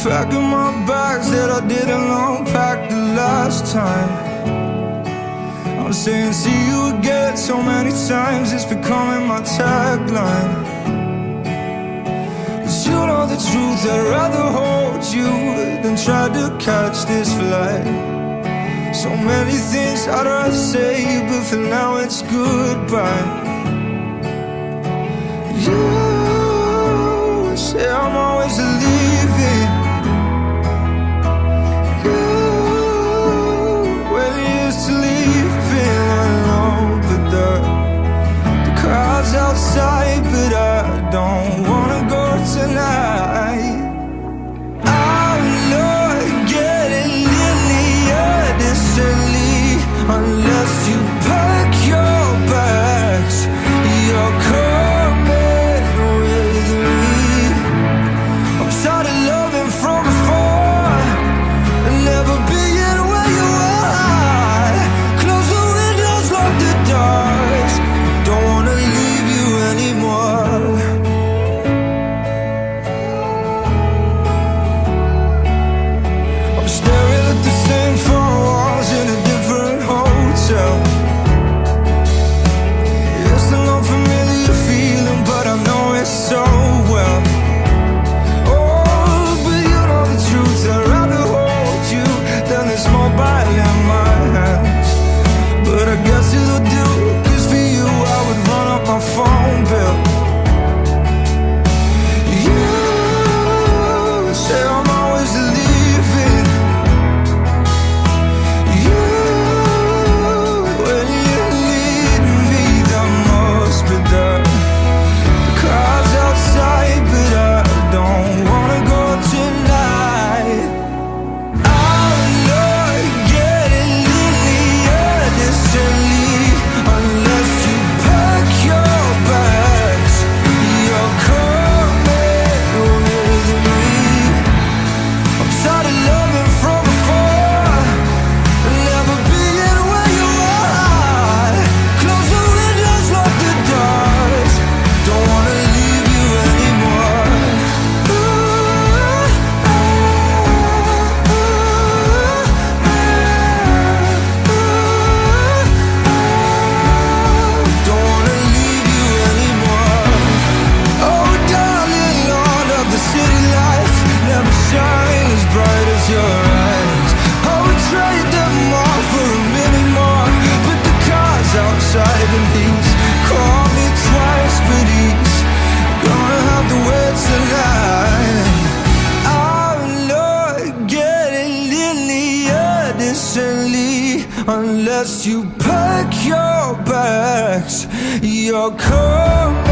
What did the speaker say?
packing my bags that I didn't unpack the last time. I'm saying see you again so many times, it's becoming my tagline. 'Cause you know the truth, I'd rather hold you than try to catch this flight. So many things I'd rather say, but for now it's goodbye. You say I'm always leaving. You, when you're sleeping alone, but the crowd's outside, but I don't wanna go tonight. I'm not getting near distantly unless you pack your bags. You're coming with me. I'm tired of loving from afar and never being where you are. Close the windows, lock the doors. Don't wanna leave you anymore. I'm staring at the same four walls in a different hotel. It's an unfamiliar feeling, but I know it so well. Oh, but you know the truth, I'd rather hold you than this mobile in my hands. But I guess it'll do, 'cause for you I would run up my phone bill. You say I'm always leaving. You, when you need me the most, but the crowd's outside, but I don't wanna go tonight. I'm not getting near distantly unless you pack your bags. You're coming with me. I'm tired of loving from afar and never being where you are. Close the windows, lock the doors. Don't wanna leave you anymore. Don't wanna leave you anymore. Oh darling, Lord of the city lights never shine as bright as your eyes. I would trade them all for a minute more, but the car's outside and he's called me twice, but he's gonna have to wait tonight. I'm not getting near distantly unless you pack your bags. You're coming